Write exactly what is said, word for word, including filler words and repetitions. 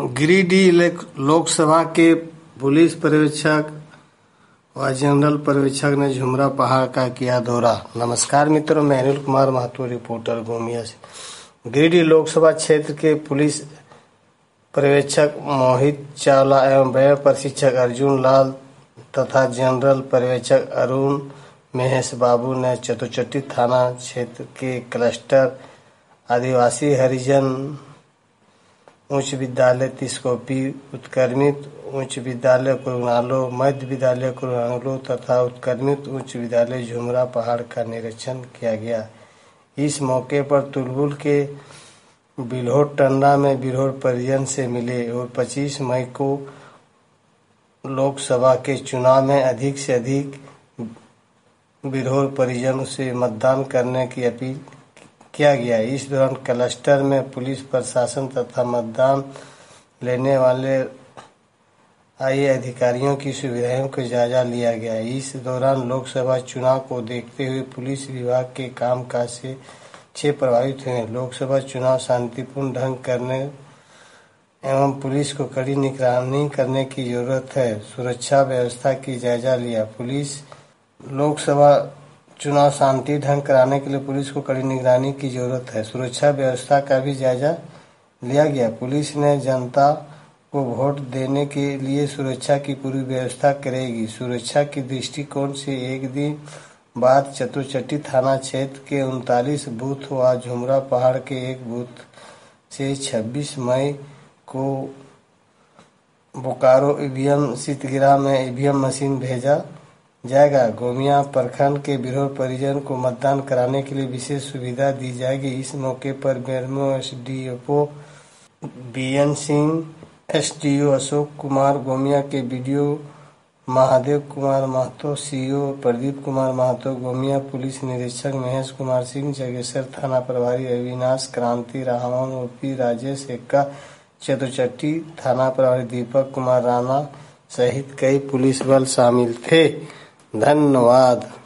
गिरिडीह लोकसभा के पुलिस पर्यवेक्षक व जनरल पर्यवेक्षक ने झुमरा पहाड़ का किया दौरा। नमस्कार मित्रों, मैं अनिल कुमार महतो, रिपोर्टर गोमिया से। गिरिडीह लोकसभा क्षेत्र के पुलिस पर्यवेक्षक मोहित चावला एवं व्यय प्रशिक्षक अर्जुन लाल तथा जनरल पर्यवेक्षक अरुण महेश बाबू ने चतुचट्टी थाना क्षेत्र के क्लस्टर आदिवासी हरिजन उच्च विद्यालय तिस्कोपी, उत्क्रमित उच्च विद्यालय कुरुंगालो, मध्य विद्यालय कुरुंगालो तथा उत्क्रमित उच्च विद्यालय झुमरा पहाड़ का निरीक्षण किया गया। इस मौके पर तुलबुल के बिल्होर टंडा में बिल्होर परिजन से मिले और पच्चीस मई को लोकसभा के चुनाव में अधिक से अधिक बिल्होर परिजन से मतदान करने की अपील किया गया। इस दौरान क्लस्टर में पुलिस प्रशासन तथा मतदान लेने वाले आए अधिकारियों की सुविधाओं का जायजा लिया गया। इस दौरान लोकसभा चुनाव को देखते हुए पुलिस विभाग के कामकाज से अच्छे प्रभावित हुए। लोकसभा चुनाव शांतिपूर्ण ढंग करने एवं पुलिस को कड़ी निगरानी करने की जरूरत है। सुरक्षा व्यवस्था की जायजा लिया। पुलिस लोकसभा चुनाव शांति ढंग कराने के लिए पुलिस को कड़ी निगरानी की जरूरत है। सुरक्षा व्यवस्था का भी जायजा लिया गया। पुलिस ने जनता को वोट देने के लिए सुरक्षा की पूरी व्यवस्था करेगी। सुरक्षा के दृष्टिकोण से एक दिन बाद चतुचट्टी थाना क्षेत्र के उनतालीस बूथ व झुमरा पहाड़ के एक बूथ से छब्बीस मई को बोकारो ईवीएम शीतगृह में ईवीएम मशीन भेजा जाएगा। गोमिया प्रखंड के बिल्होर परिजन को मतदान कराने के लिए विशेष सुविधा दी जाएगी। इस मौके पर Bermo SDO BN Singh, SDO Ashok Kumar, Gomia के BDO Mahadev Kumar Mahto, CO Pradeep Kumar Mahto, Gomia police निरीक्षक महेश कुमार सिंह, जगेसर थाना प्रभारी अविनाश क्रांति रावण, ओपी राजेश एक्का, चतुचट्टी थाना प्रभारी दीपक कुमार राणा सहित कई पुलिस बल शामिल थे। धन्यवाद।